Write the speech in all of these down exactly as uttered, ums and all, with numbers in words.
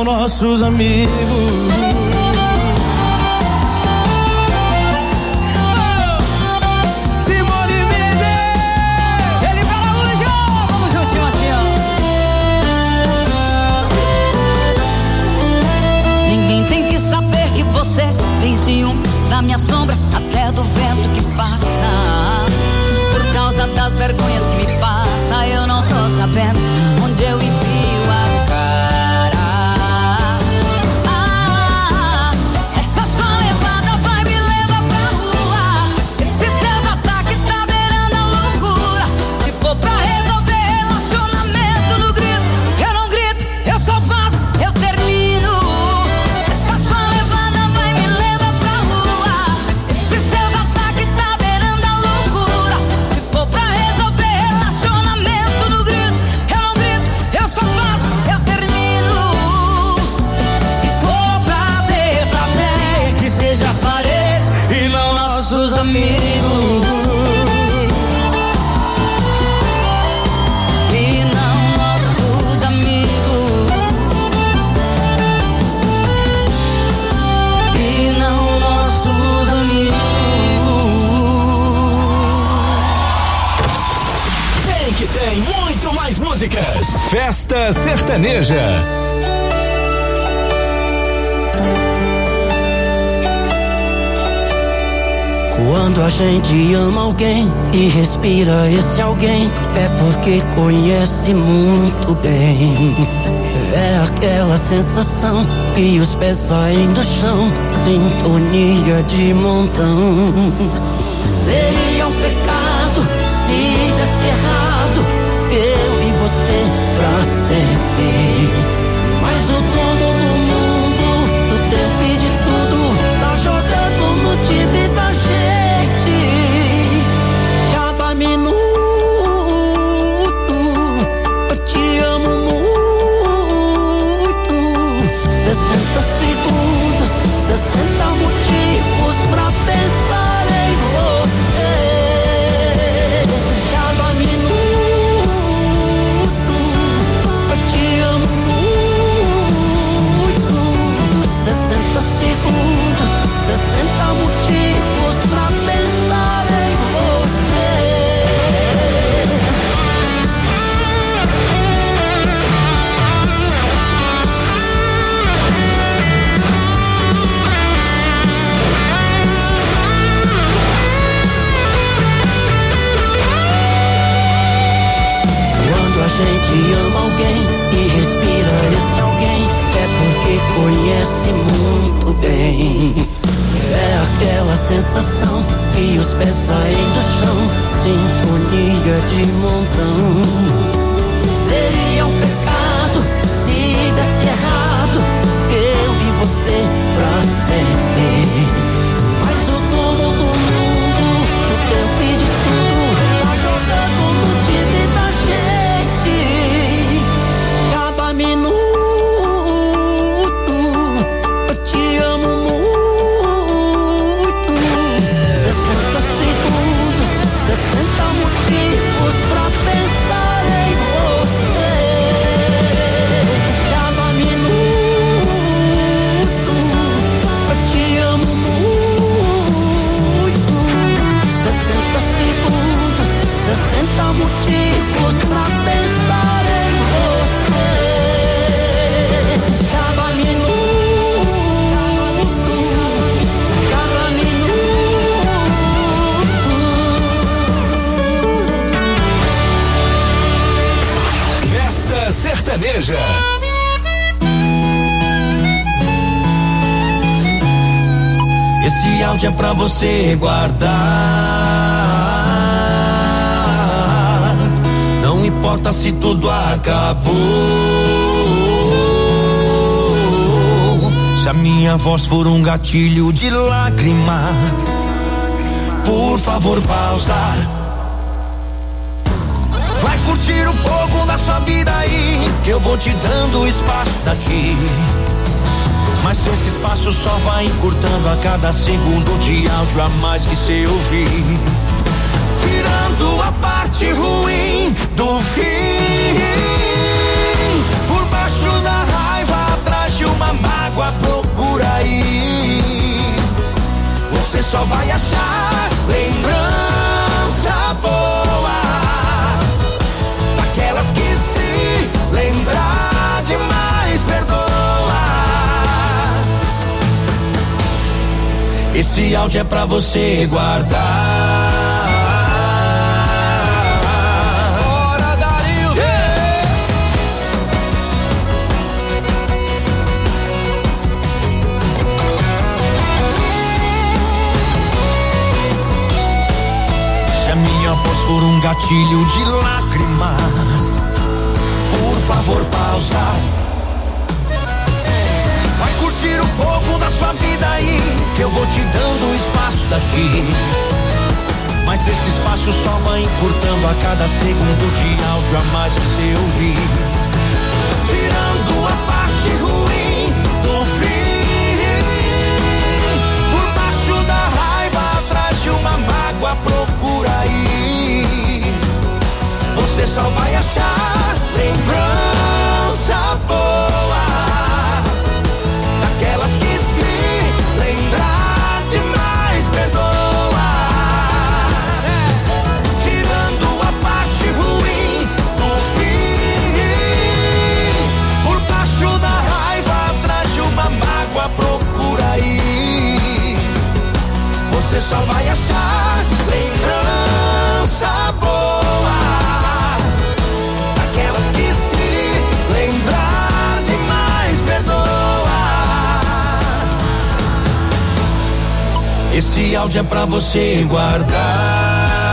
nossos amigos. Tem ciúme da minha sombra, até do vento que passa. Por causa das vergonhas que me passa, eu não tô sabendo onde eu enfio a cara. Ah, essa sua levada vai me levar pra rua. Esses seus ataques tá beirando a loucura. Se for pra resolver relacionamento no grito, eu não grito, eu só faço, eu termino. As paredes e não nossos amigos. E não nossos amigos. E não nossos amigos. Tem que tem muito mais músicas. Festa Sertaneja. Quando a gente ama alguém e respira esse alguém, é porque conhece muito bem. É aquela sensação que os pés saem do chão, sintonia de montão. Seria um pecado se desse errado, eu e você pra sempre. Mas o dono do mundo, do tempo e de tudo, tá jogando no time da gente. Cada minuto eu te amo muito. Sessenta segundos, sessenta motivos pra pensar em você. Cada minuto eu te amo muito. Sessenta segundos, sessenta motivos pra pensar em você. Quando a gente ama alguém e respira esse alguém, é porque conhece muito bem. É aquela sensação que os pés saem do chão, sintonia de montão. Seria um pecado se desse errado, eu e você pra sempre. Mas o dono do mundo, do tempo e de tudo, tá jogando no time da gente. Cada minuto eu te amo muito. Sessenta segundos, sessenta motivos pra pensar em você. Cada minuto eu te amo muito. Sessenta segundos, sessenta motivos pra pensar em você. Cada minuto, cada minuto. Festa Sertaneja. Esse áudio é pra você guardar. Não importa se tudo acabou. Se a minha voz for um gatilho de lágrimas, por favor pausa. Vai curtir um pouco da sua vida aí, que eu vou te dando espaço daqui. Mas esse espaço só vai encurtando a cada segundo de áudio a mais que cê ouvir. Tirando a parte ruim do fim. Por baixo da raiva, atrás de só vai achar lembrança boa, daquelas que se lembrar demais perdoa. Esse áudio é pra você guardar. Minha voz for um gatilho de lágrimas, por favor pausa. Vai curtir um pouco da sua vida aí, que eu vou te dando espaço daqui. Mas esse espaço só vai encurtando a cada segundo de áudio a mais que você ouvir, tirando a parte ruim do fim. Por baixo da raiva, atrás de uma mágoa, procura aí. Você só vai achar lembrança boa, daquelas que se lembrar demais perdoa. Tirando a parte ruim do fim. Por baixo da raiva, atrás de uma mágoa, procura aí. Você só vai achar lembrança boa, daquelas que se lembrar demais perdoa. Esse áudio é pra você guardar.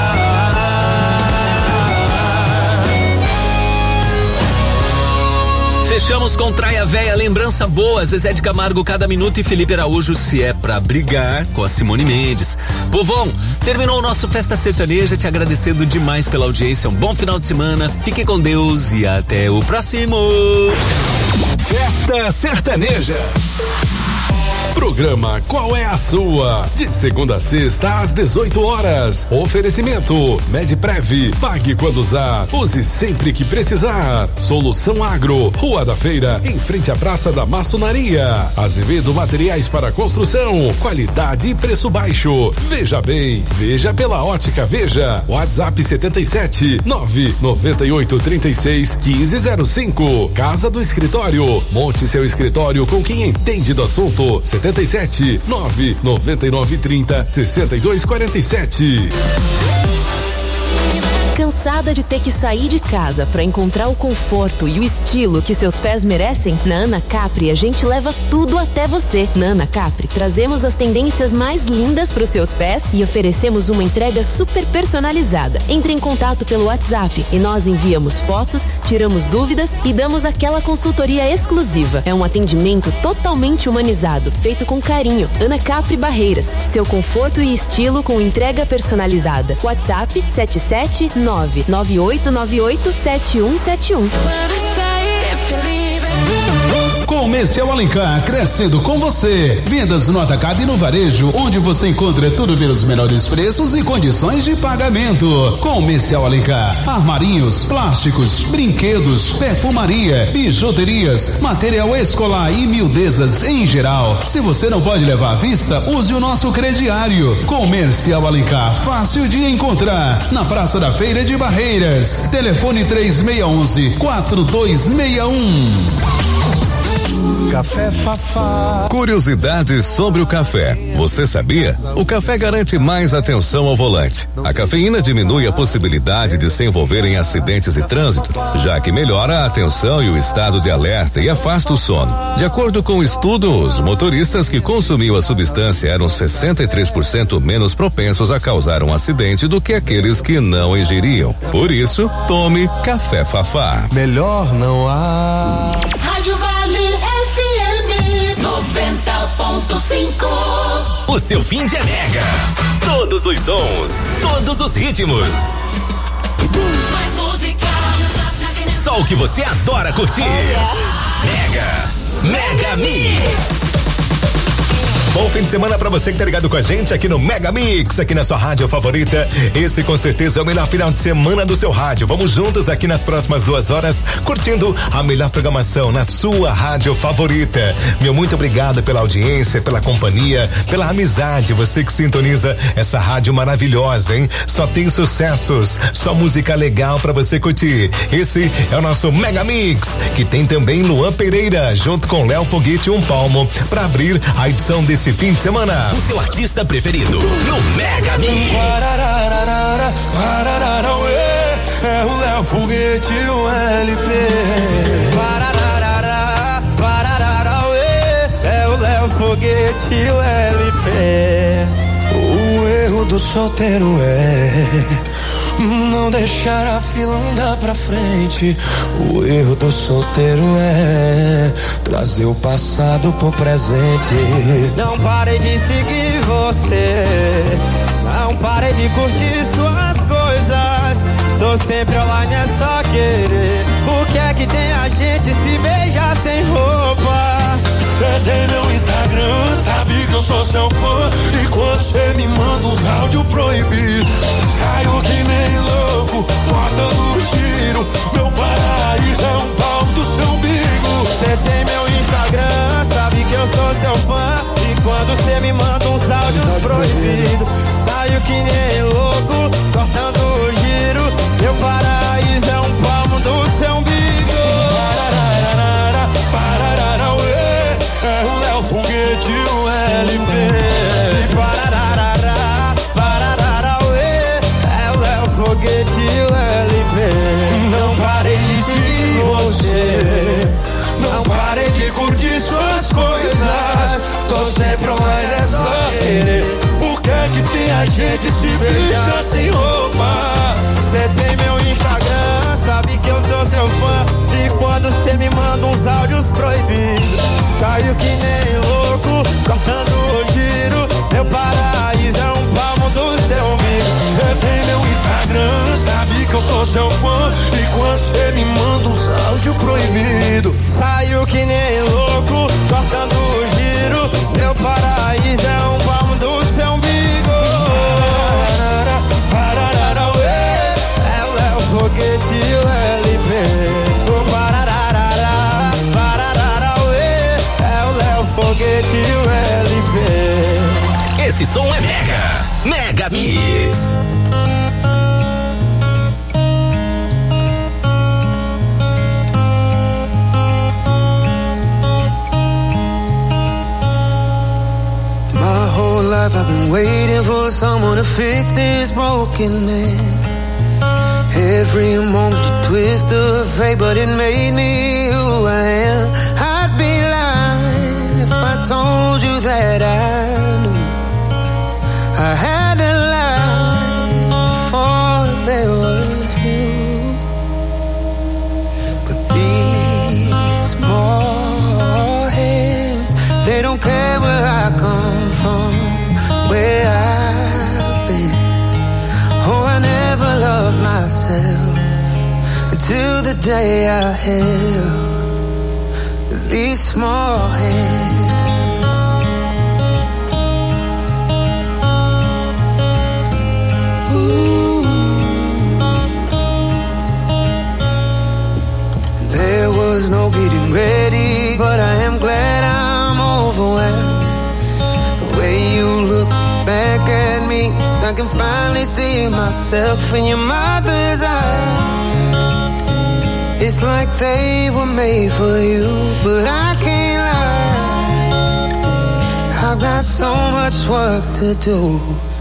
Fechamos com Traia Véia, lembrança boa, Zezé de Camargo, Cada Minuto e Felipe Araújo, Se É Pra Brigar, com a Simone Mendes. Povão, terminou o nosso Festa Sertaneja, te agradecendo demais pela audiência, um bom final de semana, fique com Deus e até o próximo. Festa Sertaneja. Programa Qual é a Sua? De segunda a sexta às dezoito horas. Oferecimento Medprev. Pague quando usar. Use sempre que precisar. Solução Agro. Rua da Feira, em frente à Praça da Maçonaria. Azevedo Materiais para Construção. Qualidade e preço baixo. Veja bem. Veja pela Ótica Veja. WhatsApp setenta e sete nove noventa e oito trinta e seis quinze zero cinco. Casa do Escritório. Monte seu escritório com quem entende do assunto. setenta e sete nove noventa e nove trinta sessenta e dois quarenta e sete. Cansada de ter que sair de casa para encontrar o conforto e o estilo que seus pés merecem? Na Ana Capri a gente leva tudo até você. Na Ana Capri trazemos as tendências mais lindas para os seus pés e oferecemos uma entrega super personalizada. Entre em contato pelo WhatsApp e nós enviamos fotos, tiramos dúvidas e damos aquela consultoria exclusiva. É um atendimento totalmente humanizado, feito com carinho. Ana Capri Barreiras, seu conforto e estilo com entrega personalizada. WhatsApp sete sete nove nove oito nove oito sete um sete um. Comercial Alencar, crescendo com você. Vendas no atacado e no varejo, onde você encontra tudo pelos menores preços e condições de pagamento. Comercial Alencar, armarinhos, plásticos, brinquedos, perfumaria, bijuterias, material escolar e miudezas em geral. Se você não pode levar à vista, use o nosso crediário. Comercial Alencar, fácil de encontrar, na Praça da Feira de Barreiras. Telefone três seis um um quatro dois seis um. Café Fafá. Curiosidades sobre o café. Você sabia? O café garante mais atenção ao volante. A cafeína diminui a possibilidade de se envolver em acidentes de trânsito, já que melhora a atenção e o estado de alerta e afasta o sono. De acordo com o estudo, os motoristas que consumiam a substância eram sessenta e três por cento menos propensos a causar um acidente do que aqueles que não ingeriam. Por isso, tome Café Fafá. Melhor não há. Rádio Vale F M noventa ponto cinco. O seu fim de é mega. Todos os sons, todos os ritmos. Mais música. Só o que você adora curtir. Mega, Mega Mix. Bom fim de semana pra você que tá ligado com a gente aqui no Mega Mix, aqui na sua rádio favorita. Esse com certeza é o melhor final de semana do seu rádio. Vamos juntos aqui nas próximas duas horas, curtindo a melhor programação na sua rádio favorita. Meu muito obrigado pela audiência, pela companhia, pela amizade. Você que sintoniza essa rádio maravilhosa, hein? Só tem sucessos, só música legal pra você curtir. Esse é o nosso Mega Mix, que tem também Luan Pereira, junto com Léo Foguete Um Palmo, pra abrir a edição desse fim de semana. O seu artista preferido no Mega Mix. É o Léo Foguete, o L P. É o Léo Foguete, o L P. O erro do solteiro é não deixar a fila andar pra frente. O erro do solteiro é trazer o passado pro presente. Não parei de seguir você, não parei de curtir suas coisas. Tô sempre online, é só querer. O que é que tem a gente se beijar sem roupa? Cê tem meu Instagram, sabe que eu sou seu fã. E quando cê me manda uns áudios proibidos, saio que nem louco, bota no giro. Meu paraíso é um pau do seu umbigo. Cê tem meu Instagram, sabe que eu sou seu fã. E quando cê me manda uns áudios proibidos, saio que nem louco, cortando o giro. Meu paraíso é um palmo do seu umbigo. É o Léo Foguete, o L P. Parararará, parararauê. É o Léo Foguete, o L P. Não parei de seguir você, não parei de curtir suas coisas. Tô sempre online, é só querer. Por que é que tem a gente se beijar sem roupa? Cê tem meu Instagram, sabe que eu sou seu fã. E quando cê me manda uns áudios proibidos, saio que nem louco, cortando o giro. Meu paraíso é um palmo do seu umbigo. Cê tem meu Instagram, sabe que eu sou seu fã. E quando cê me manda uns áudios proibidos, saio que nem louco, cortando o giro. Meu paraíso é um palmo do seu umbigo. É o Léo Foguete, o L P. O parararará, parararauê. É o Léo Foguete, o L P. Esse som é Mega, Mega Mix. My whole life I've been waiting for someone to fix this broken man. Every moment you twist of fate, but it made me who I am. I'd be lying if I told you that I knew I had to lie before there was you. But these small hands, they don't care where I come from, where I've been. Oh, I never loved myself until the day I held these small hands. Ooh. There was no getting ready, but I am glad I'm overwhelmed. The way you look back at me, so I can finally see myself in your mother's eyes. It's like they were made for you, but I can't lie. I've got so much work to do.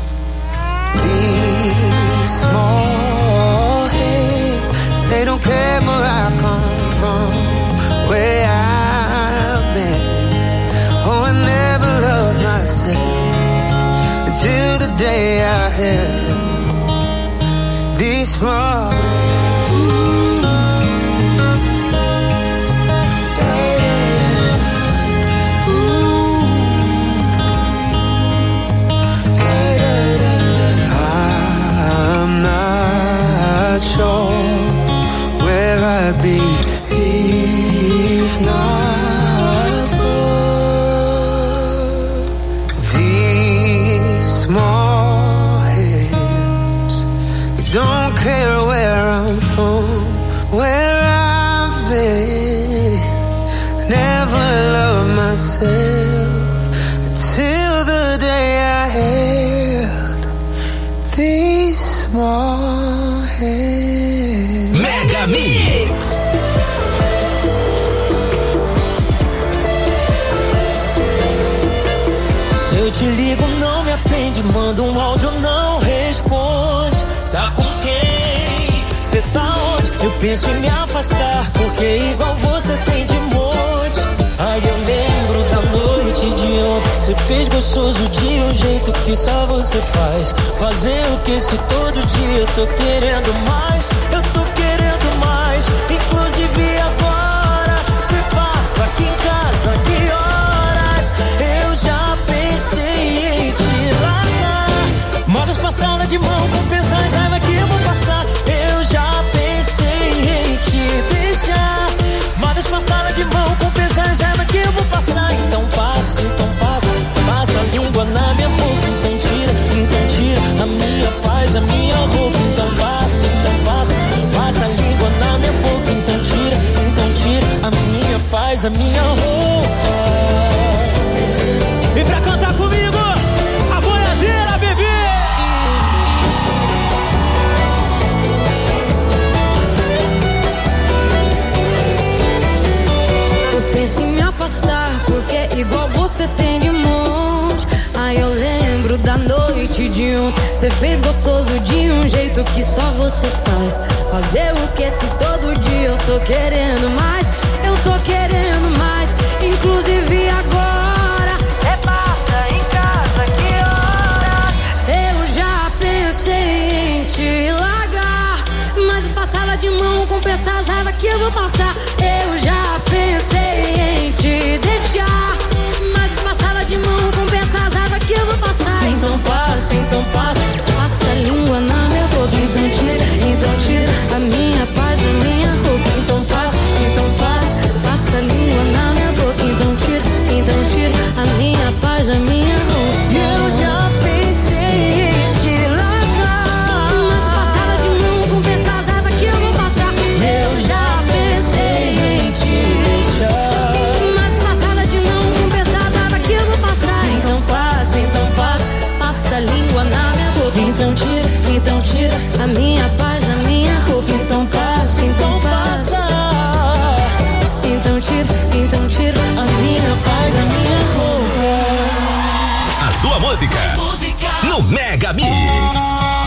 These small hands, they don't care where I come from, where I've been. Oh, I never loved myself until the day I held these small hands. Not sure where I'd be if not for don't care where I'm from, where I've been. Never loved myself till the day I held these small hands. Mega Mix. Se eu te ligo, não me atende, manda um áudio, não responde. Tá com quem? Cê tá onde? Eu penso em me afastar, porque igual você tem de monte. Ai, eu lembro da noite de ontem. Cê fez gostoso de um jeito que só você faz. Fazer o que se todo dia eu tô querendo mais. Eu tô querendo mais. Inclusive agora, cê passa aqui em casa, que horas? Eu já pensei em te largar. Modos passada de mão, compensar as raiva que eu vou passar. Eu já pensei em te deixar. Modos passada de mão, compensar as raiva que eu vou passar. Então passa, então passa, passa a língua na minha boca. Então tira, então tira a minha paz, a minha roupa. Então passa, então passa, passa a língua na minha boca. Então tira, então tira a minha paz, a minha roupa. E pra cantar comigo, a boiadeira, bebê! Eu penso em me afastar, porque igual você tem de monte. Ai, eu lembro da noite de ontem. Cê fez gostoso de um jeito que só você faz. Fazer o que se todo dia eu tô querendo mais. Eu tô querendo mais, inclusive agora. Cê passa em casa, que horas? Eu já pensei em te largar, mas passada de mão, compensar as raivas que eu vou passar. Eu já pensei em te deixar, mas passada de mão, compensar as raivas que eu vou passar. Então passa, então passa, passa a língua na minha boca. Então tira, então tira a minha paz, a minha roupa. Então passa, então passa, passa a língua na minha boca. Então tira, então tira a minha paz, a minha roupa. Eu já pensei em te largar, mas passada de mão, compensar as raivas que eu vou passar. eu já pensei em te deixar. Mas passada de mão, compensar as raivas que eu vou passar. Então passa, então passa, passa a língua na minha boca. então tira, então tira a minha paz, a minha roupa. Então passa, então passa. Então tira, então tira a minha paz, a minha roupa. A sua música no Mega Mix.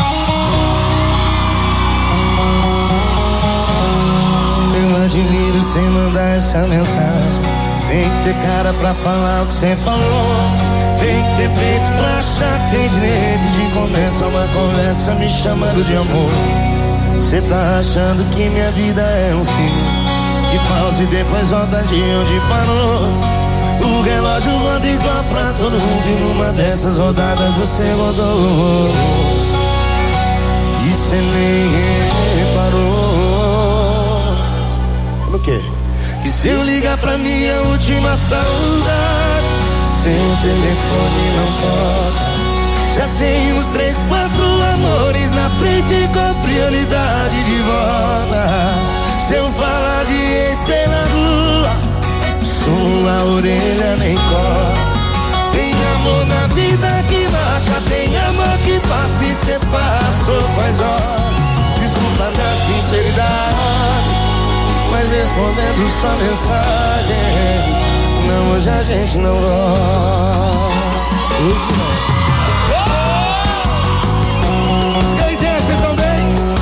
Eu admiro cê mandar essa mensagem. Tem que ter cara pra falar o que cê falou. Tem que ter peito pra achar que tem direito de começar uma conversa me chamando de amor. Cê tá achando que minha vida é um filme que pausa e depois volta de onde parou. O relógio roda igual pra todo mundo e numa dessas rodadas você rodou. E cê nem reparou. No quê? Que se eu ligar pra minha última saudade, seu telefone não toca. Já tem uns três, quatro amores na frente com prioridade de volta. Se eu falar de ex pela rua, sua orelha nem coça. Tem amor na vida que marca, tem amor que passa e cê passou faz hora. Desculpa minha sinceridade, mas respondendo sua mensagem, não, hoje a gente não gosta. Hoje não. E aí, gente, vocês estão bem?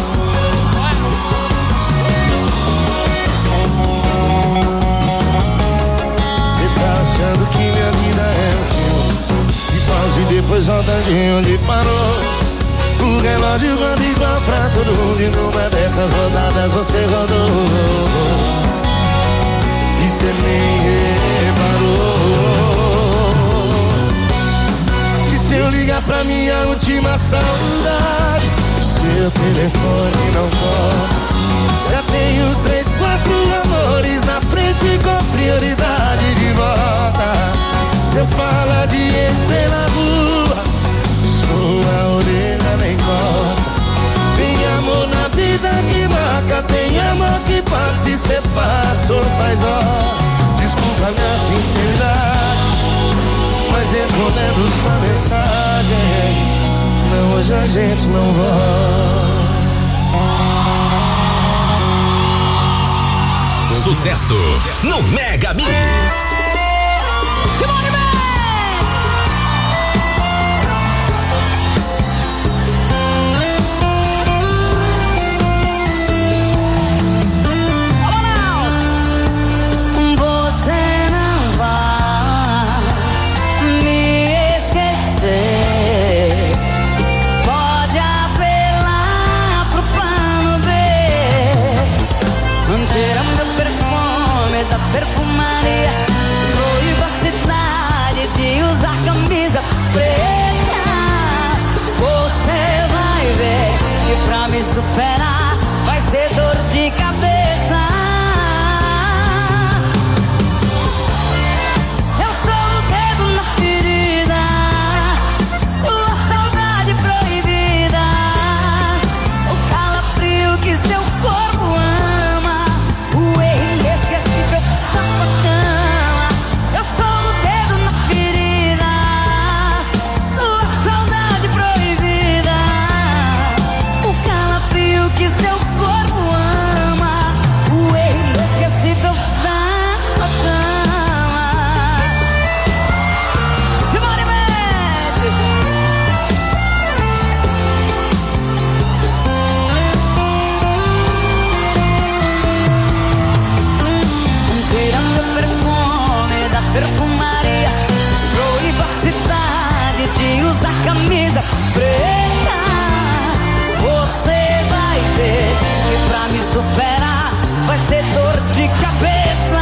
Cê tá achando que minha vida é um filme que pausa e depois volta de onde parou. O relógio roda igual pra todo mundo e numa dessas rodadas você rodou. E cê nem reparou. E se eu ligar pra minha última saudade, seu telefone não toca. Já tem uns três, quatro amores na frente com prioridade de volta. Se eu falar de ex pela rua, sua orelha nem gosta. Tem amor na nunca tem amor que passe, cê passou, faz ó. Desculpa minha sinceridade, mas respondendo sua mensagem, não, hoje a gente não volta. Sucesso no Mega Mix. Simone Você não vai me esquecer. Pode apelar pro plano B. Tira meu perfume das perfumarias, proíba a cidade de usar camisa preta. Você vai ver que pra me superar vai ser dor de cabeça. Eu sou o dedo na ferida, sua saudade proibida, o calafrio que seu corpo ama, o erro inesquecível da sua cama. Eu sou o dedo na ferida, sua saudade proibida, o calafrio que seu corpo ama, o erro inesquecível da sua cama. Simone Mendes. Tirando o perfume das perfumarias, proíba a cidade de usar camisa preta. Você vai ver que pra me superar vai ser dor de cabeça.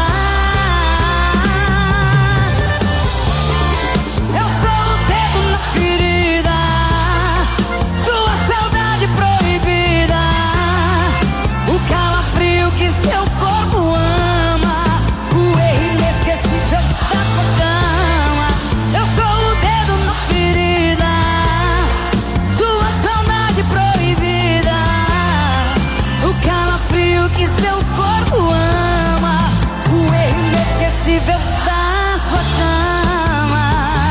Eu sou o dedo na ferida, sua saudade proibida, o calafrio que seu corpo ama, o erro inesquecível da sua cama. Eu sou o dedo na ferida, sua saudade proibida, o calafrio que seu corpo ama, o erro inesquecível da sua cama.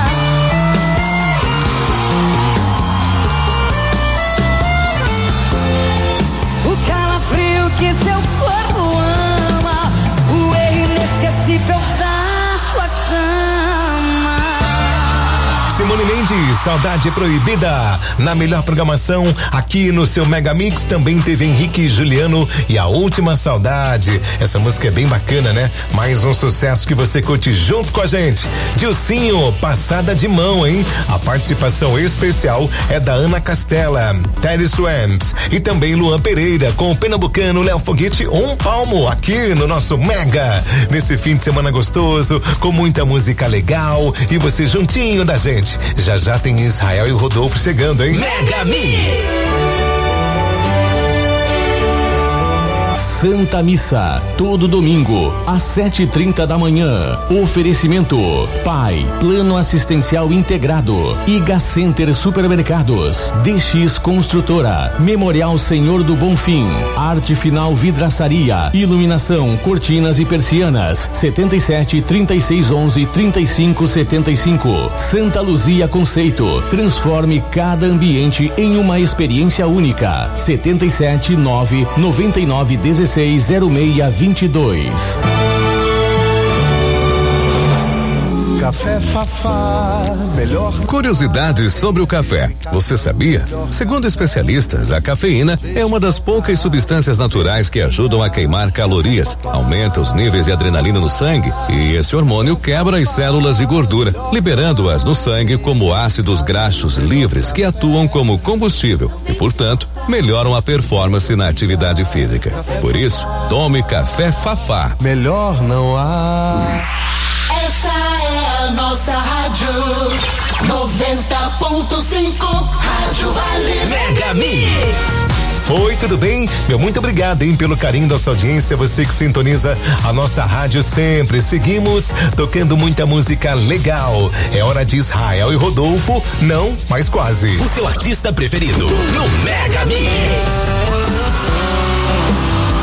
O calafrio que seu corpo ama, o erro inesquecível da sua cama. Simone Mendes, Saudade Proibida. Na melhor programação aqui no seu Mega Mix também teve Henrique e Juliano e A Última Saudade. Essa música é bem bacana, né? Mais um sucesso que você curte junto com a gente. Dilcinho, Passada de Mão, hein? A participação especial é da Ana Castela, Terry Swamps e também Luan Pereira com o pernambucano Léo Foguete, um palmo aqui no nosso Mega. Nesse fim de semana gostoso, com muita música legal e você juntinho da gente. Já já tem Israel e o Rodolfo chegando, hein? Mega Mix. Santa Missa, todo domingo, às sete e trinta da manhã. Oferecimento: Pai, Plano Assistencial Integrado, Iga Center Supermercados, D X Construtora, Memorial Senhor do Bonfim, Arte Final Vidraçaria, Iluminação, Cortinas e Persianas, setenta e sete, trinta e seis, onze, trinta e cinco, setenta e cinco. Santa Luzia Conceito, transforme cada ambiente em uma experiência única. setenta e sete, nove, noventa e nove, dezesseis, zero seis, vinte e dois. Café Fafá, melhor. Curiosidades sobre o café. Você sabia? Segundo especialistas, a cafeína é uma das poucas substâncias naturais que ajudam a queimar calorias, aumenta os níveis de adrenalina no sangue e esse hormônio quebra as células de gordura, liberando-as no sangue como ácidos graxos livres que atuam como combustível e, portanto, melhoram a performance na atividade física. Por isso, tome Café Fafá. Melhor não há. Essa é a nossa rádio noventa ponto cinco, Rádio Vale Mega Mix. Oi, tudo bem? Meu muito obrigado, hein, pelo carinho da sua audiência, você que sintoniza a nossa rádio sempre. Seguimos tocando muita música legal. É hora de Israel e Rodolfo, não, mas quase. O seu artista preferido no Mega Mix.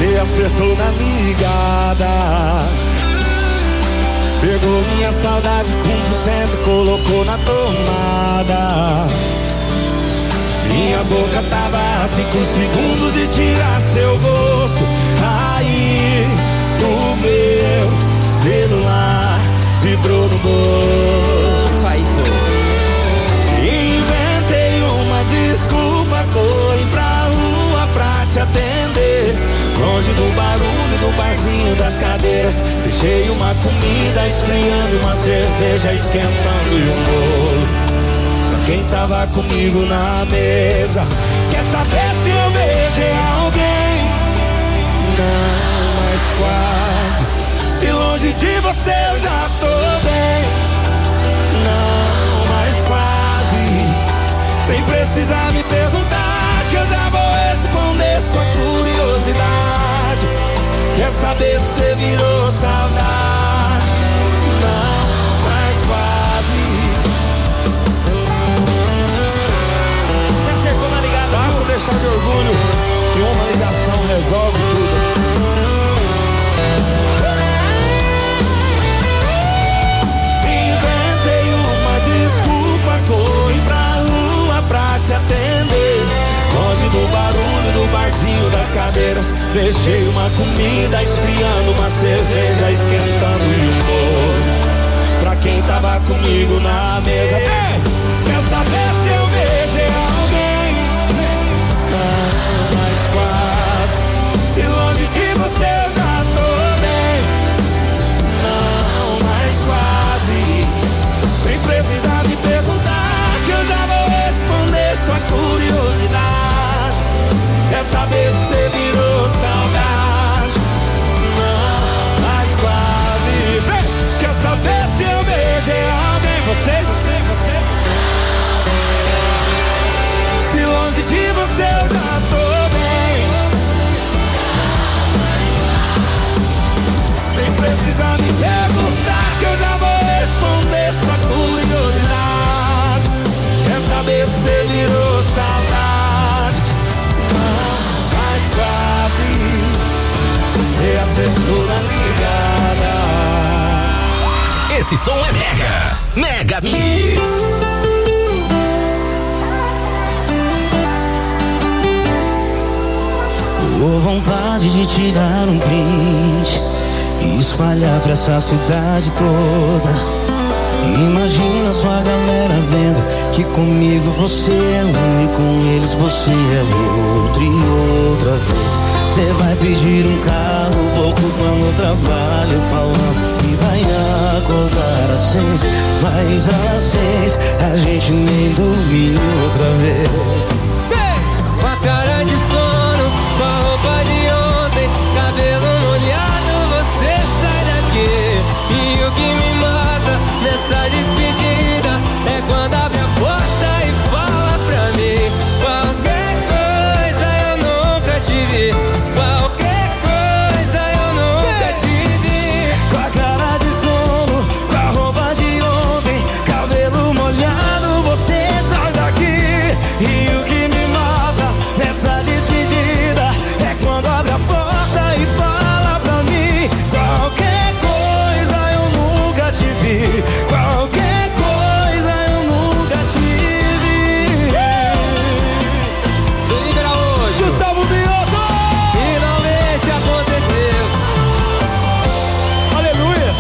Cê acertou na ligada. Pegou minha saudade com por cento, colocou na tomada. Minha boca tava a cinco segundos de tirar seu gosto. Aí o meu celular vibrou no bolso. Inventei uma desculpa, corri pra rua pra te atender. Longe do barulho do barzinho das cadeiras. Deixei uma comida esfriando, uma cerveja esquentando e um bolo pra quem tava comigo na mesa. Quer saber se eu beijei alguém? Não, mas quase. Se longe de você eu já tô bem. Não, mas quase. Nem precisa me perguntar, que eu já vou responder sua curiosidade. Quer saber se você virou saudade? Não, mas quase. Você acertou na ligada. Basta deixar de orgulho que uma ligação resolve tudo. Inventei uma desculpa, corri pra rua pra te atender. Longe do barulho do barzinho das cadeiras. Deixei uma comida esfriando, uma cerveja esquentando e um bolo pra quem tava comigo na mesa. Ei, quer saber se eu beijei alguém? Não, mas quase. Se longe de você eu já tô bem. Não, mas quase. Nem precisa me perguntar, que eu já vou responder sua curiosidade. Quer saber se você virou saudade? Não, mas quase. Vem. Quer saber se eu beijei alguém? Vocês? Você? Se longe de você eu já tô bem. Nem precisa me perguntar, que eu já vou responder sua curiosidade. Quer saber se você virou saudade? Não, mas quase. Você acertou na ligada. Esse som é Mega, Mega Mix. Dou vontade de te dar um print e espalhar pra essa cidade toda. Imagina sua galera vendo que comigo você é um e com eles você é outro. E outra vez você vai pedir um carro, pouco no trabalho, falando que vai acordar às seis. Mas às seis a gente nem dormiu outra vez. Com a cara de sono, com a roupa de ontem, cabelo molhado, você sai daqui. E o que me mata nessa despedida é quando abre a porta e fala pra mim: qualquer coisa eu nunca te vi, qualquer coisa eu nunca te vi. Com a cara de sono, com a roupa de ontem, cabelo molhado, você sai daqui. E o que me mata nessa despedida é quando abre a porta e fala pra mim: qualquer coisa eu nunca te vi, qualquer coisa eu nunca te vi. Felipe Araújo, Gustavo Mioto, finalmente aconteceu. Aleluia.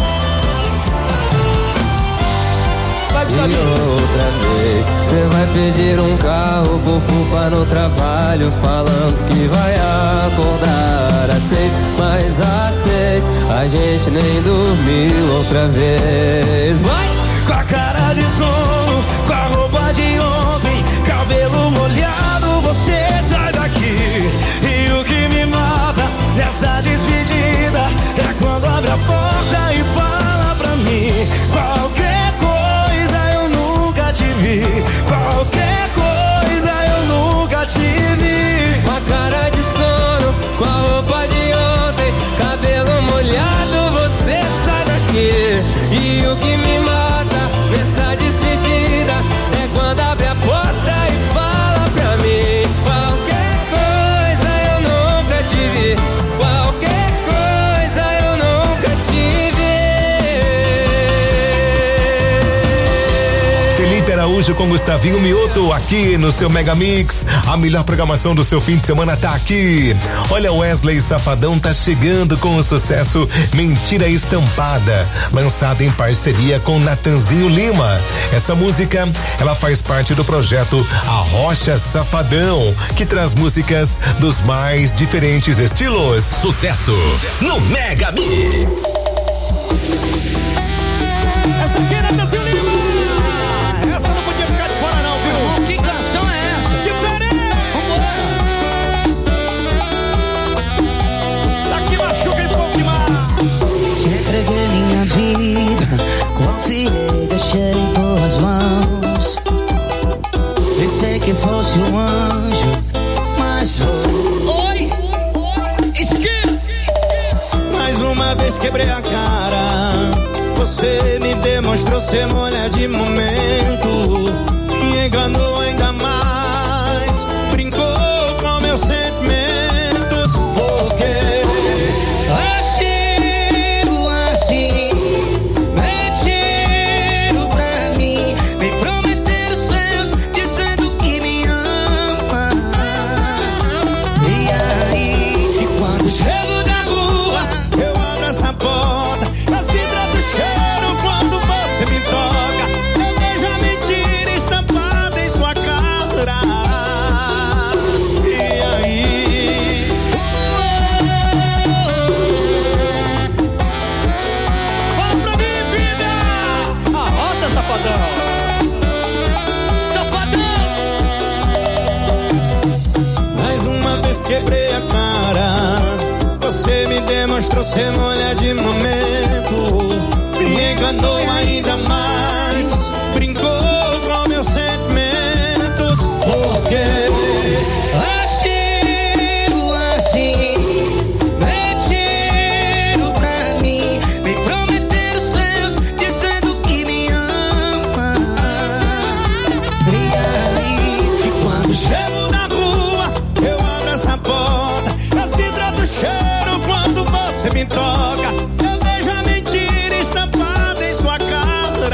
Vai, Gustavo. E outra vez você vai pedir um carro por culpa no trabalho, falando que vai acordar às seis. Mas às seis a gente nem dormiu outra vez. Vai! Com a cara de sono, com a roupa de ontem, cabelo molhado, você sai daqui. E o que me mata nessa despedida é quando abre a porta e fala pra mim: qualquer coisa eu nunca te vi, qualquer coisa eu nunca te vi. Com a cara de sono, com a roupa de ontem, cabelo molhado, você sai daqui. E o que me mata nessa despedida é quando abre a porta e fala pra mim: qualquer coisa eu nunca te vi, qualquer Araújo com Gustavinho Mioto aqui no seu Mega Mix. A melhor programação do seu fim de semana tá aqui. Olha, Wesley Safadão tá chegando com o sucesso Mentira Estampada, lançada em parceria com Natanzinho Lima. Essa música, ela faz parte do projeto A Rocha Safadão, que traz músicas dos mais diferentes estilos. Sucesso no Mega Mix. Essa aqui é Natanzinho Lima. Essa não podia ficar de fora não, viu? Que canção é essa? Diferente! Vambora! Daqui machuca em pouco demais. Te entreguei minha vida, confiei, deixei em tuas mãos. Pensei que fosse um anjo, mas oi! Esquerda! Mais uma vez quebrei a cara. Você me demonstrou ser mulher de momento, me enganou ainda mais, brincou com meus sentimentos, porque agiu assim, mentiram pra mim, me prometeram céus, dizendo que me ama. E aí, e quando chego na rua, eu abro essa porta, assim pra do cheiro quando você me toca, eu vejo a mentira estampada em sua cara. E aí? Fala pra mim, vida! Arrocha, safadão! Safadão! Mais uma vez quebrei a cara. Você me demonstrou ser mulher de momento, me enganou ainda mais, brincou com meus sentimentos, porque agiu assim, mentiram pra mim, me prometeram céus, dizendo que me ama. E aí, e quando chego na rua, eu abro essa porta, assim trato o cheiro quando você me toca, eu vejo a mentira estampada em sua cara.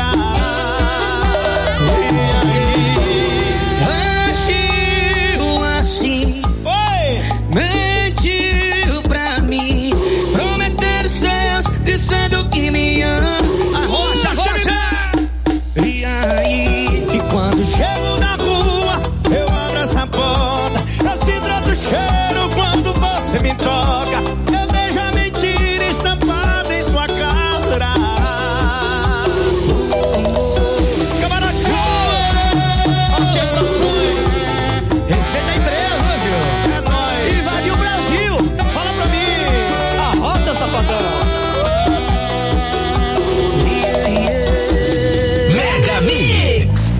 E aí? Agiu assim, oi! Mentiu pra mim, prometeram céus, dizendo que me ama. Arrocha, arrocha! E aí? E quando chego na rua, eu abro essa porta, assim trato o cheiro quando você me toca, eu vejo a mentira estampada em sua cara. Camarote Shows, ok, produções, respeita a empresa, viu? É nóis. Invadiu o Brasil, fala pra mim, arrocha, safadão. Mega Mix.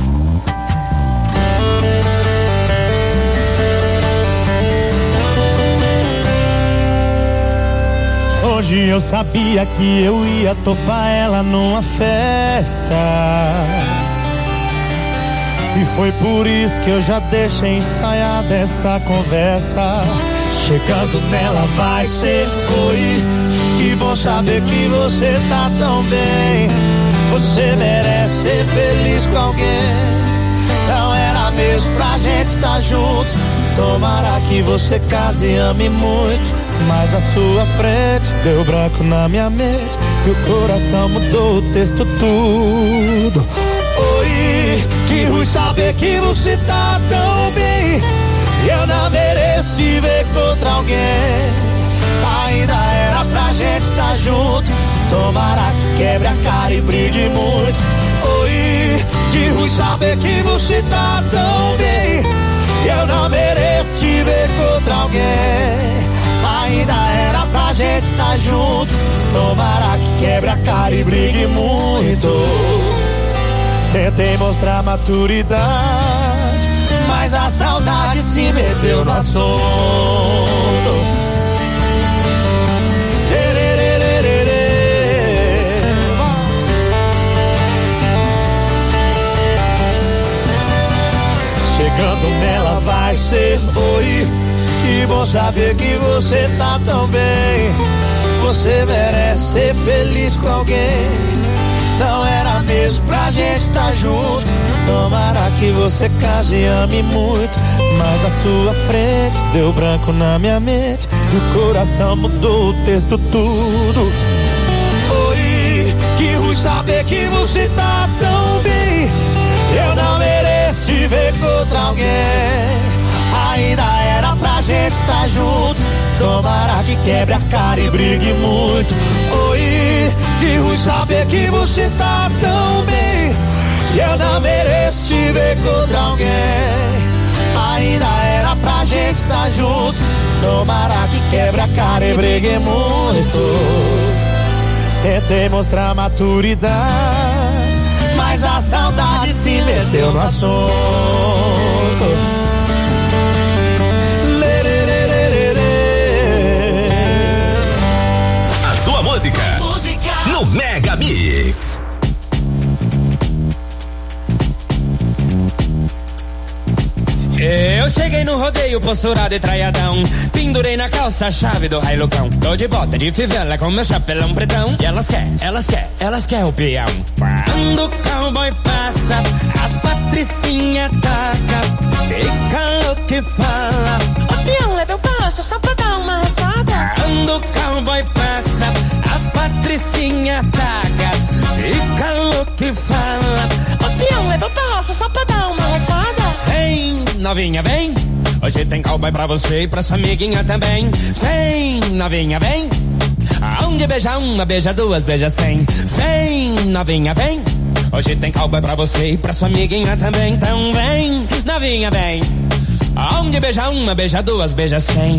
Hoje eu sabia que eu ia topar ela numa festa, e foi por isso que eu já deixei ensaiada essa conversa. Chegando nela vai ser oi, que bom saber que você tá tão bem. Você merece ser feliz com alguém, não era mesmo pra gente estar junto. Tomara que você case e ame muito, mas a sua frente deu branco na minha mente, e o coração mudou o texto tudo. Oi, que ruim saber que você tá tão bem, e eu não mereço te ver contra alguém. Ainda era pra gente estar junto, tomara que quebre a cara e brigue muito. Oi, que ruim saber que você tá tão bem, e eu não mereço te ver contra alguém. Ainda era pra gente estar junto, tomara que quebre a cara e brigue muito. Tentei mostrar maturidade, mas a saudade se meteu no assunto. Chegando nela vai ser oi, que bom saber que você tá tão bem. Você merece ser feliz com alguém, não era mesmo pra gente tá junto. Tomara que você case e ame muito, mas a sua frente deu branco na minha mente e o coração mudou o texto tudo. Oi, que ruim saber que você tá tão bem. Eu não mereço te ver com outra alguém. Ainda era pra gente estar junto. Tomara que quebre a cara e brigue muito. Oi, que ruim saber que você tá tão bem. Eu não mereço te ver com outra alguém. Ainda era pra gente estar junto. Tomara que quebre a cara e brigue muito. Tentei mostrar maturidade, mas a saudade se meteu no assunto. A sua música, música no Mega Mix. Eu cheguei no rodeio, posturado e traiadão. Pendurei na calça a chave do railucão. Tô de bota de fivela com meu chapelão pretão. E elas quer, elas quer, elas quer o peão. Quando o cowboy passa, as patricinha taca. Fica louco e fala: o peão leva o passo só pra dar uma rachada. Quando o cowboy passa, as patricinha taca. Fica louco e fala: o peão leva o passo só pra dar uma rachada. Vem, novinha, vem. Hoje tem cowboy pra você e pra sua amiguinha também. Vem, novinha, vem. Aonde beija uma, beija duas, beija cem. Vem, novinha, vem. Hoje tem cowboy pra você e pra sua amiguinha também. Então vem, novinha, vem. Aonde beija uma, beija duas, beija cem.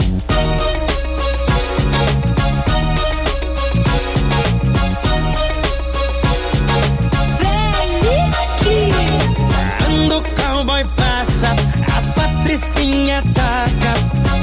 Quando o cowboy passa, as patricinha taca.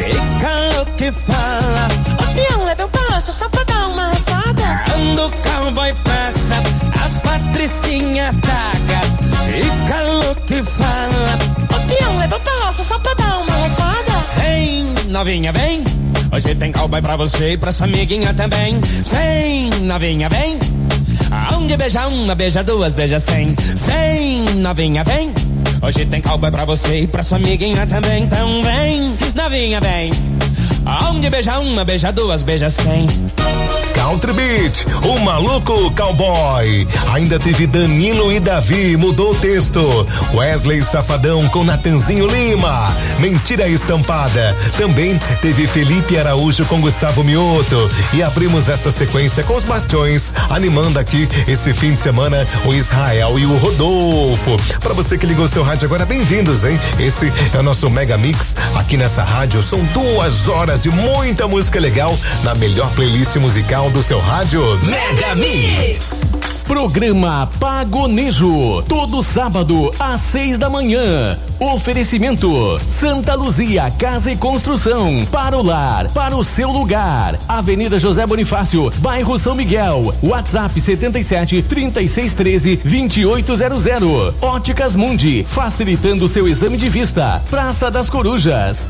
Fica louco e fala: o peão leva o passo só pra dar uma rachada. Quando o cowboy passa, as patricinha taca. Fica louco e fala: o peão leva o passo só pra dar uma rachada. Vem, novinha, vem. Hoje tem cowboy pra você e pra sua amiguinha também. Vem, novinha, vem. Aonde beija uma, beija duas, beija cem. Vem, novinha, vem. Hoje tem cowboy pra você e pra sua amiguinha também. Então vem, novinha, vem. Aonde beija uma, beija duas, beija cem. Country Beat, o maluco cowboy. Ainda teve Danilo e Davi, mudou o texto. Wesley Safadão com Natanzinho Lima, Mentira Estampada. Também teve Felipe Araújo com Gustavo Mioto. E abrimos esta sequência com os Bastiões, animando aqui esse fim de semana o Israel e o Rodolfo. Para você que ligou seu rádio agora, bem-vindos, hein? Esse é o nosso Mega Mix aqui nessa rádio. São duas horas e muita música legal na melhor playlist musical do seu rádio. Mega Mix. Programa Pagonejo, todo sábado às seis da manhã. Oferecimento Santa Luzia Casa e Construção, para o lar, para o seu lugar. Avenida José Bonifácio, bairro São Miguel. WhatsApp setenta e sete, trinta e seis, treze, vinte e oito zero zero. Óticas Mundi, facilitando seu exame de vista. Praça das Corujas.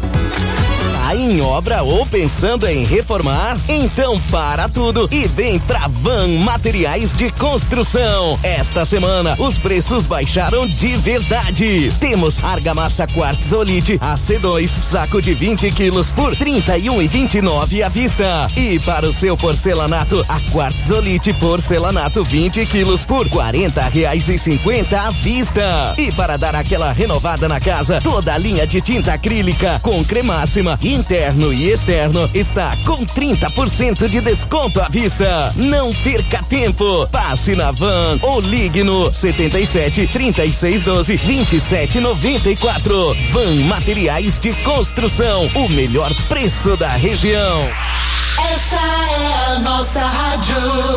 Tá em obra ou pensando em reformar? Então para tudo e vem pra Van Materiais de Construção. Esta semana os preços baixaram de verdade. Temos argamassa Quartzolite A C dois, saco de vinte quilos por trinta e um e vinte e nove à vista. E para o seu porcelanato, a Quartzolite Porcelanato vinte quilos por quarenta reais e cinquenta à vista. E para dar aquela renovada na casa, toda a linha de tinta acrílica com cremáxima interno e externo está com trinta por cento de desconto à vista. Não perca tempo. Passe na Van ou ligue no setenta e sete, trinta e seis, doze, vinte e sete, noventa e quatro. Van Materiais de Construção, o melhor preço da região. Essa é a nossa rádio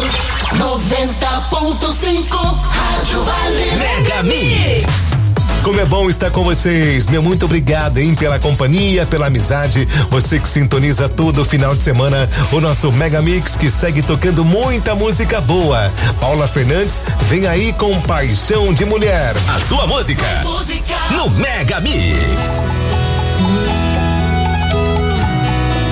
noventa ponto cinco, Rádio Vale Mega Mix. Como é bom estar com vocês, meu muito obrigado, hein, pela companhia, pela amizade, você que sintoniza todo final de semana, o nosso Mega Mix que segue tocando muita música boa. Paula Fernandes vem aí com Paixão de Mulher. A sua música, música no Mega Mix.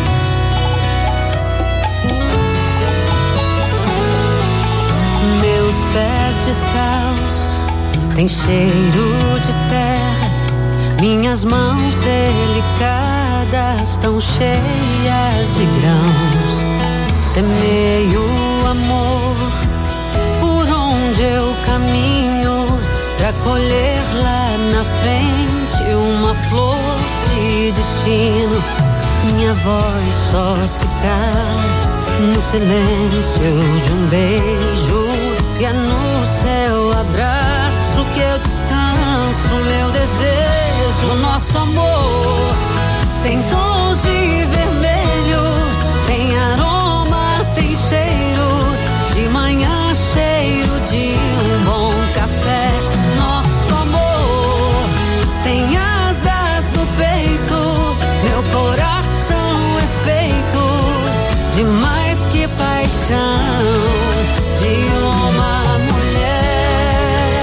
Meus Meus pés descalços têm cheiro de terra, minhas mãos delicadas tão cheias de grãos. Semeio amor por onde eu caminho, pra colher lá na frente uma flor de destino. Minha voz só se cala no silêncio de um beijo, e é no seu abraço que eu descanso meu desejo. Nosso amor tem tons de vermelho, tem aroma, tem cheiro, de manhã cheiro de um bom café. Nosso amor tem asas no peito, meu coração é feito de mais que paixão, de uma mulher.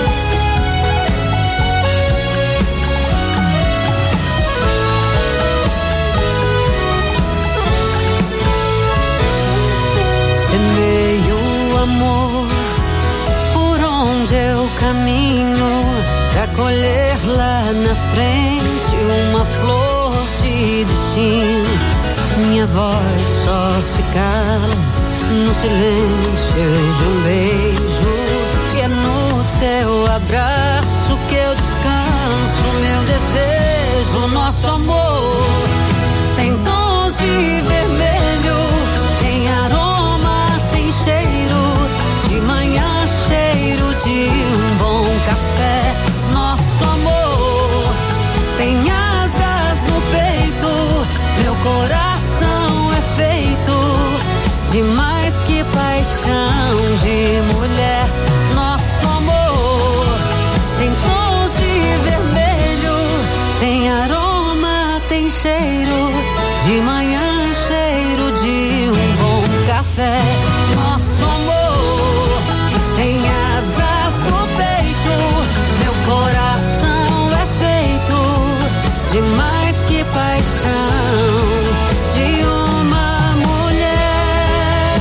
Semeio amor por onde eu caminho, pra colher lá na frente uma flor de destino. Minha voz só se cala no silêncio de um beijo, e é no seu abraço que eu descanso meu desejo. Nosso amor tem tons de vermelho, tem aroma, tem cheiro, de manhã cheiro de um bom café. Nosso amor tem asas no peito, meu coração é feito de mais que paixão, de mulher. Nosso amor tem tons de vermelho, tem aroma, tem cheiro, de manhã cheiro de um bom café. Nosso amor tem asas no peito, meu coração é feito de mais que paixão, de uma mulher.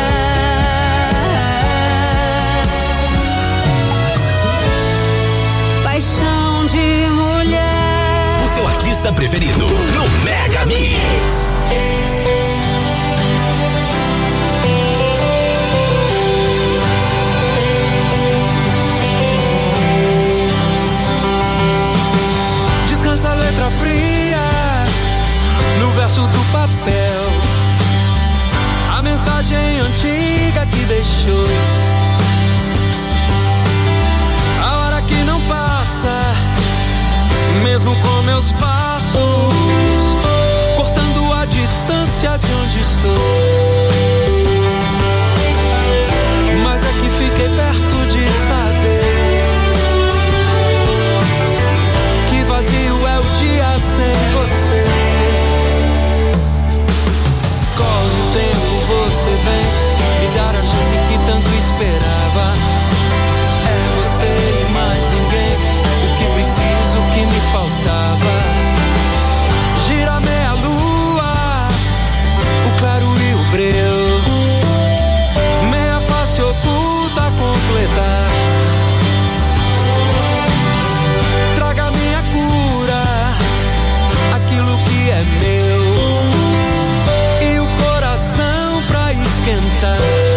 Paixão de mulher. O seu artista preferido no Mega Mix. Descansa a letra fria no verso do papel, a mensagem antiga que deixou, a hora que não passa, mesmo com meus passos, cortando a distância de onde estou. Mas é que fiquei perto de saber que vazio é o dia sem você. Corre o tempo, você vem me dar a chance que tanto esperava. É você e mais ninguém, o que preciso, o que me faltava. Gira meia lua, o claro e o breu, meia face oculta a completar. Traga minha cura, aquilo que é meu, e o coração pra esquentar.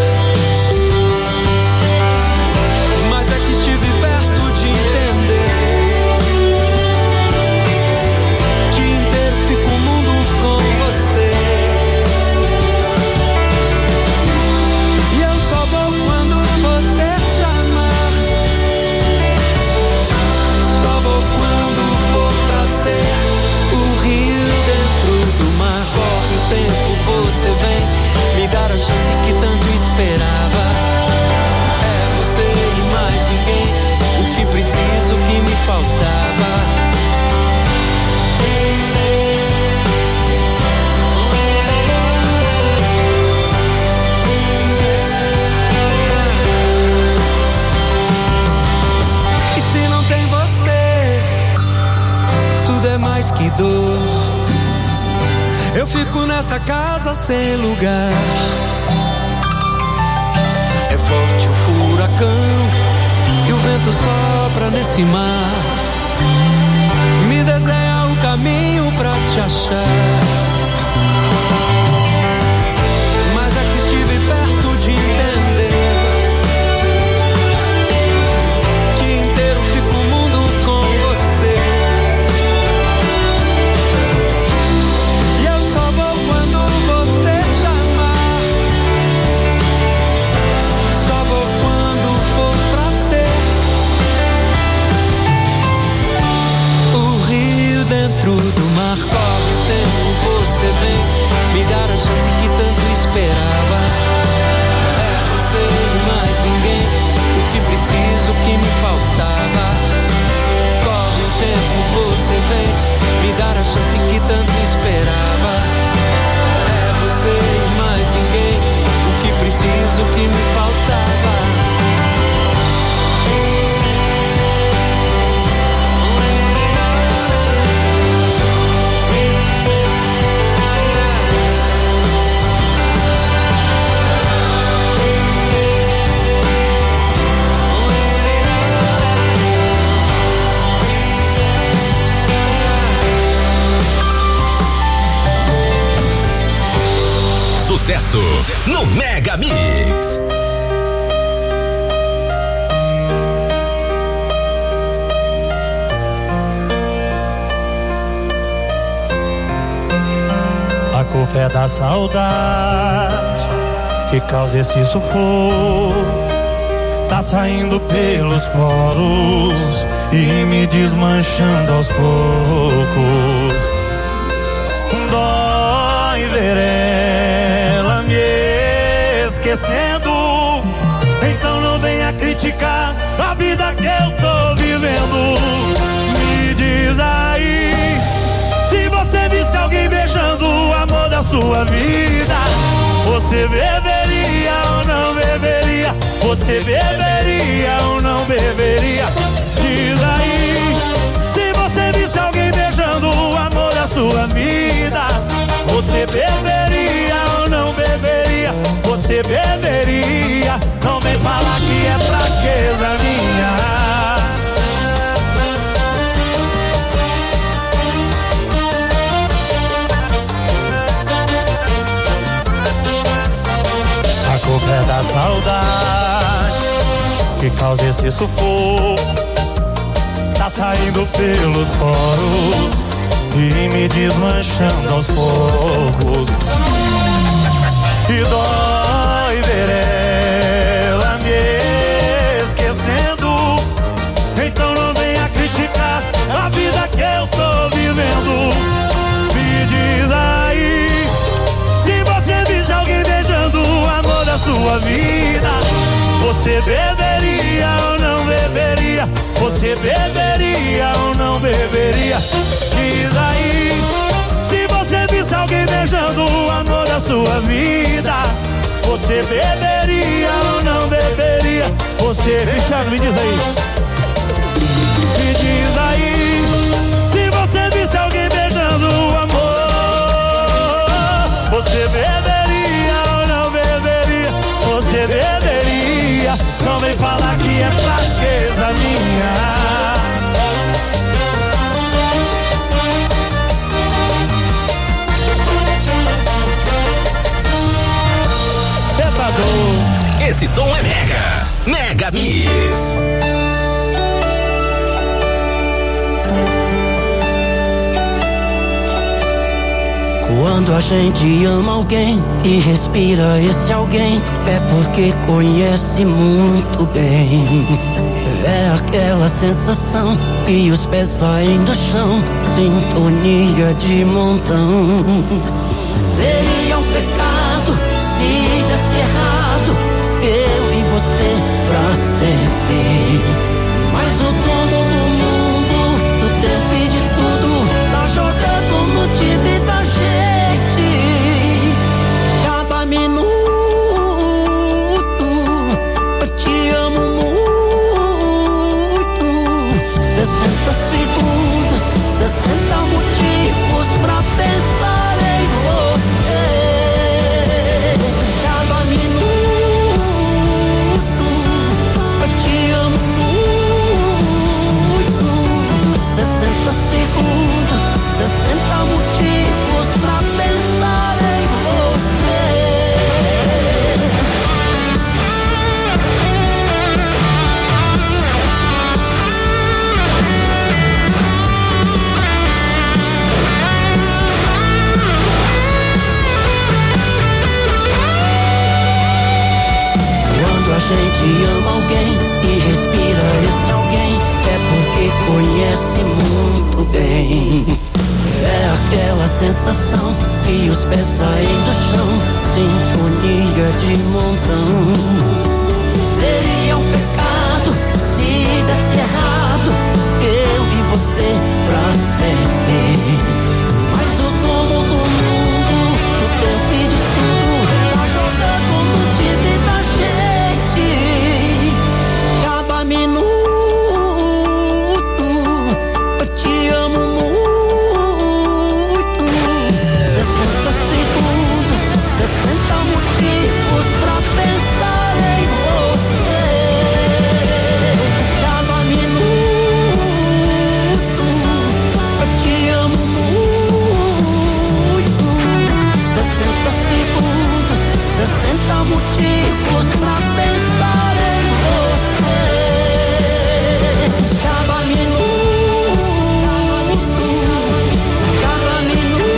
Mas é que estive perto de entender que inteiro fica o mundo com você. E eu só vou quando você chamar, só vou quando for pra ser o rio dentro do mar. Corre o tempo, você vem me dar a chance que tanto esperava. É você e mais ninguém, o que preciso, o que me faltava. E se não tem você, tudo é mais que dor. Eu fico nessa casa sem lugar. É forte o furacão vulcão que o vento sopra nesse mar, me desenha o caminho pra te achar. Mas é que estive perto de entender que inteiro fica o mundo com você. E eu só vou quando você chamar, só vou quando for pra ser. O rio dentro do mar corre o tempo, você vem me dar a chance que tanto esperava. É você e mais ninguém, o que preciso, o que me faltava. Corre o tempo, você vem me dar a chance que tanto esperava. É você e mais ninguém, o que preciso, o que me faltava. Sucesso no Mega Mix. A culpa é da saudade que causa esse sufoco. Tá saindo pelos poros e me desmanchando aos poucos. Dói ver ela me esquecendo. Então não venha criticar a vida que eu tô vivendo. Me diz aí, se você visse alguém beijando o amor da sua vida, você beberia ou não beberia? Você beberia ou não beberia? Diz aí, se você visse alguém beijando o amor da sua vida, você beberia ou não beberia? Você beberia? Não vem falar que é fraqueza minha. A culpa é da saudade que causa esse sufoco. Tá saindo pelos poros e me desmanchando aos poucos. E dói ver ela me esquecendo. Então não venha criticar a vida que eu tô vivendo. Me diz aí, se você visse alguém beijando o amor da sua vida, você beberia ou não beberia? Você beberia ou não beberia? Diz aí, se você visse alguém beijando o amor da sua vida, você beberia ou não beberia? Você, Richard, me diz aí. Me diz aí, se você visse alguém beijando o amor, você beberia ou não beberia? Você beberia? Não vem falar que é fraqueza minha. Esse som é Mega, Mega Mix. Quando a gente ama alguém e respira esse alguém, é porque conhece muito bem. É aquela sensação e os pés saem do chão, sintonia de montão. Seria um pecado se desse errado, eu e você pra sempre. Mas o dono do mundo, do tempo e de tudo, tá jogando no time da gente. Cada minuto eu te amo muito. Sessenta segundos, sessenta motivos pra pensar em você. a gente ama alguém e respira esse alguém, é porque conhece muito bem. É aquela sensação que os pés saem do chão, sintonia de montão. Seria um pecado se desse errado, eu e você pra sempre. Mas o dono do mundo, do tempo e de tudo, tá jogando no time da gente. Cada minuto eu te amo muito. Sessenta segundos, sessenta motivos pra pensar em você. Cada minuto eu te amo muito. Sessenta segundos, sessenta motivos pra pensar em você. Cada minuto, cada minuto.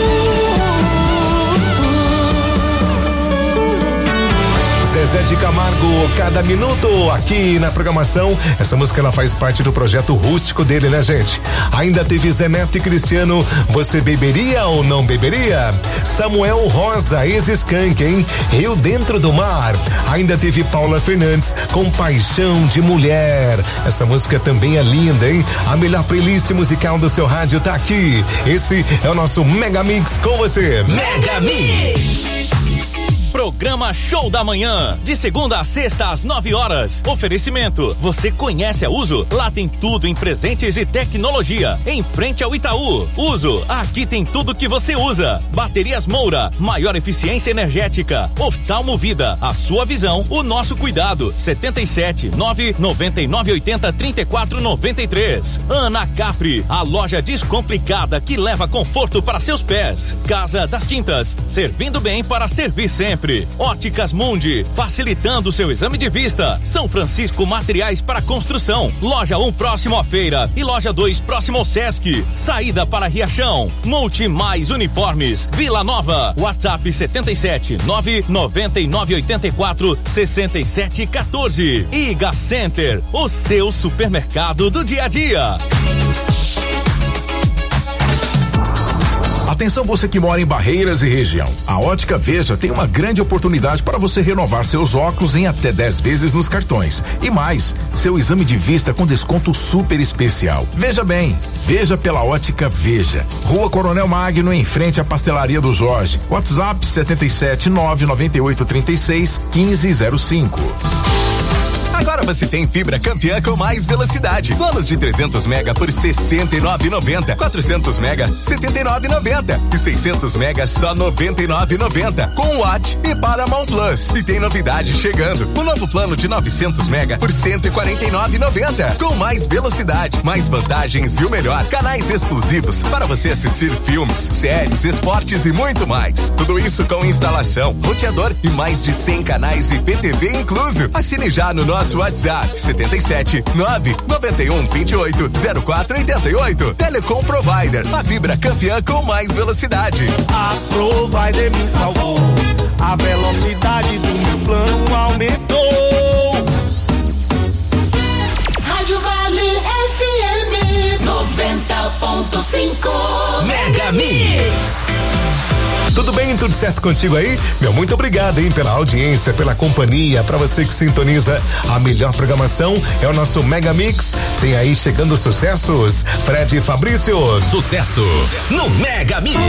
Zezé de Camargo, cada minuto aqui na programação. Essa música ela faz parte do projeto rústico dele, né, gente? Ainda teve Zé Neto e Cristiano, Você Beberia ou Não Beberia? Samuel Rosa, ex-Skank, hein? Rio Dentro do Mar. Ainda teve Paula Fernandes com Paixão de Mulher. Essa música também é linda, hein? A melhor playlist musical do seu rádio tá aqui. Esse é o nosso Mega Mix com você. Mega Mix. Programa Show da Manhã, de segunda a sexta às nove horas. Oferecimento, você conhece a Uso? Lá tem tudo em presentes e tecnologia, em frente ao Itaú. Uso, aqui tem tudo que você usa. Baterias Moura, maior eficiência energética. Oftalmo Vida, a sua visão, o nosso cuidado. setenta e sete, nove noventa e nove oitenta, trinta e quatro noventa e três. Ana Capri, a loja descomplicada que leva conforto para seus pés. Casa das Tintas, servindo bem para servir sempre. Óticas Mundi, facilitando o seu exame de vista. São Francisco Materiais para Construção. Loja um próximo à feira e loja dois próximo ao Sesc. Saída para Riachão. Multi Mais Uniformes. Vila Nova. WhatsApp setenta e sete, nove noventa e nove oitenta e quatro, sessenta e sete quatorze. Iga Center, o seu supermercado do dia a dia. Atenção você que mora em Barreiras e região. A Ótica Veja tem uma grande oportunidade para você renovar seus óculos em até dez vezes nos cartões. E mais, seu exame de vista com desconto super especial. Veja bem, veja pela Ótica Veja. Rua Coronel Magno, em frente à Pastelaria do Jorge. WhatsApp setenta e sete, nove noventa e oito, trinta e seis, quinze zero cinco. Agora você tem fibra campeã com mais velocidade. Planos de trezentos mega por sessenta e nove reais e noventa centavos. quatrocentos mega, setenta e nove reais e noventa centavos. E seiscentos mega só noventa e nove reais e noventa centavos. Com Watt e Paramount Plus. E tem novidade chegando. O novo plano de novecentos mega por cento e quarenta e nove reais e noventa centavos. Com mais velocidade, mais vantagens e o melhor, canais exclusivos para você assistir filmes, séries, esportes e muito mais. Tudo isso com instalação, roteador e mais de cem canais e P T V incluso. Assine já no nosso WhatsApp setenta e sete, nove noventa e um, vinte e oito, zero quatro oitenta e oito. Telecom Provider, a fibra campeã com mais velocidade. A Provider me salvou, a velocidade do meu plano aumentou. Rádio Vale F M noventa ponto cinco. Mega Mix. Tudo bem? Tudo certo contigo aí? Meu, muito obrigado, hein, pela audiência, pela companhia, pra você que sintoniza a melhor programação, é o nosso Mega Mix. Tem aí chegando sucessos, Fred e Fabrício. Sucesso no Mega Mix.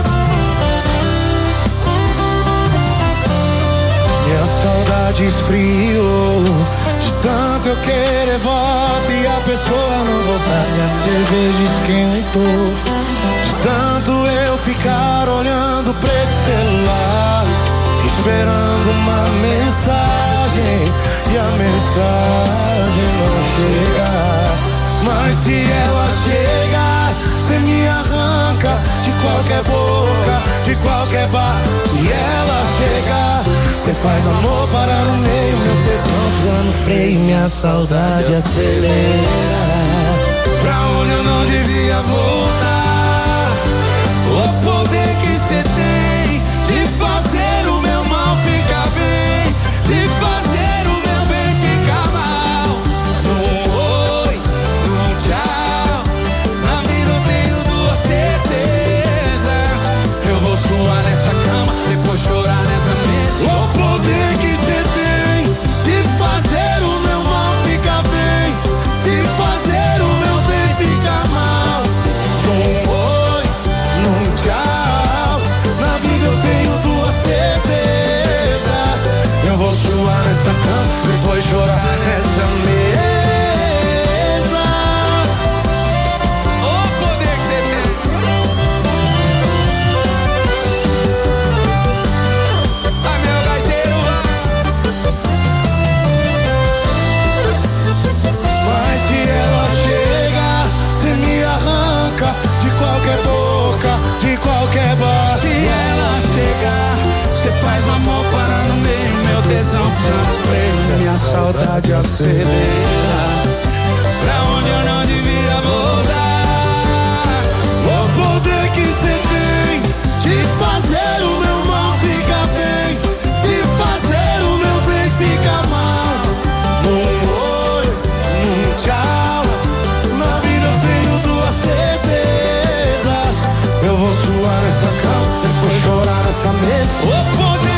Minha saudade esfriou, de tanto eu querer volta e a pessoa não voltar, e a cerveja esquentou. De tanto eu ficar olhando pra esse celular, esperando uma mensagem, e a mensagem não chega. Mas se ela chegar, cê me arranca de qualquer boca, de qualquer bar. Se ela chegar, cê faz amor parar no meio, meu tesão pisa no freio, minha saudade acelera. Pra onde eu não devia voltar, o poder que cê tem de fazer o meu mal ficar bem, de fazer o meu bem Você faz o amor parar no meio, meu tesão pisa no freio, minha saudade acelera. Pra onde eu não devia voltar. O poder que você tem de fazer o meu mal ficar bem, de fazer o meu bem ficar mal. Um oi, um tchau. Na vida eu tenho duas certezas. Eu vou suar nessa cama, depois chorar nessa mesa. O poder